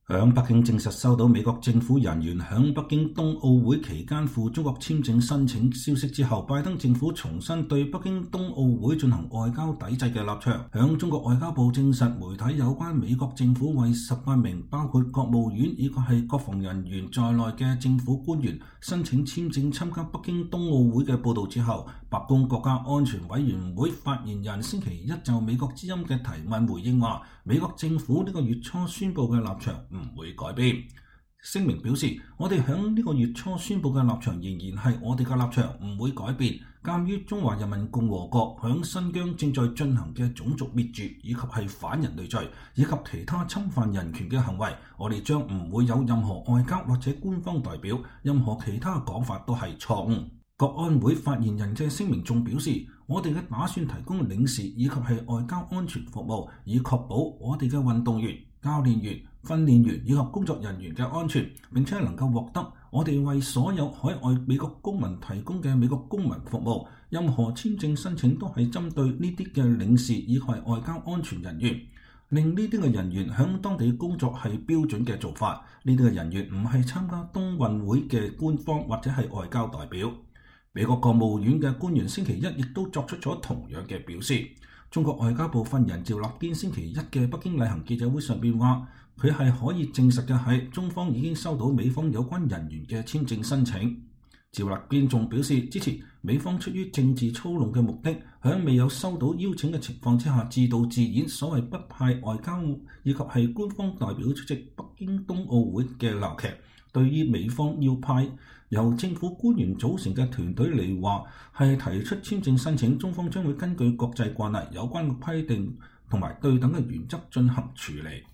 響北京證實收到美國政府人員響北京冬奧會期間赴中國簽證申請消息之後，拜登政府重申對北京冬奧會進行外交抵制嘅立場。響中國外交部證實，媒體有關美國政府為18名包括國務院以及係國防人員在內嘅政府官員申請簽證參加北京冬奧會嘅報導之後，白宮國家安全委員會發言人星期一就美國之音嘅提問回應話，美國政府呢個月初宣布嘅立場唔會改變。聲明表示，我哋響呢個月初宣布嘅立場仍然係我哋嘅立場，唔會改變。鑑於中華人民共和國響新疆正在進行嘅種族滅絕以及係反人類罪以及其他侵犯人權嘅行為，我哋將唔會有任何外交或者官方代表，任何其他講法都係錯誤。國安會發言人嘅聲明仲表示，我哋嘅打算提供領事以及係外交安全服務，以確保我哋嘅運動員、教練員、訓練員以及工作人員嘅安全，並且能夠獲得我哋為所有海外美國公民提供嘅美國公民服務。任何簽證申請都係針對呢啲嘅領事以及係外交安全人員，令呢啲嘅人員響當地工作係標準嘅做法。呢啲嘅人員唔係參加冬運會嘅官方或者係外交代表。美國國務院嘅官員星期一亦都作出咗同樣嘅表示。中國外交部發言人趙立堅星期一嘅北京例行記者會上邊話，佢係可以證實嘅係中方已經收到美方有關人員嘅簽證申請。趙立堅仲表示支持美方出於政治操弄嘅目的，喺未有收到邀請嘅情況之下自導自演所謂不派外交以及係官方代表出席北京冬奧會嘅鬧劇。對於美方要派由政府官員組成嘅團隊嚟話係提出簽證申請，中方將會根據國際慣例有關嘅規定同埋對等嘅原則進行處理。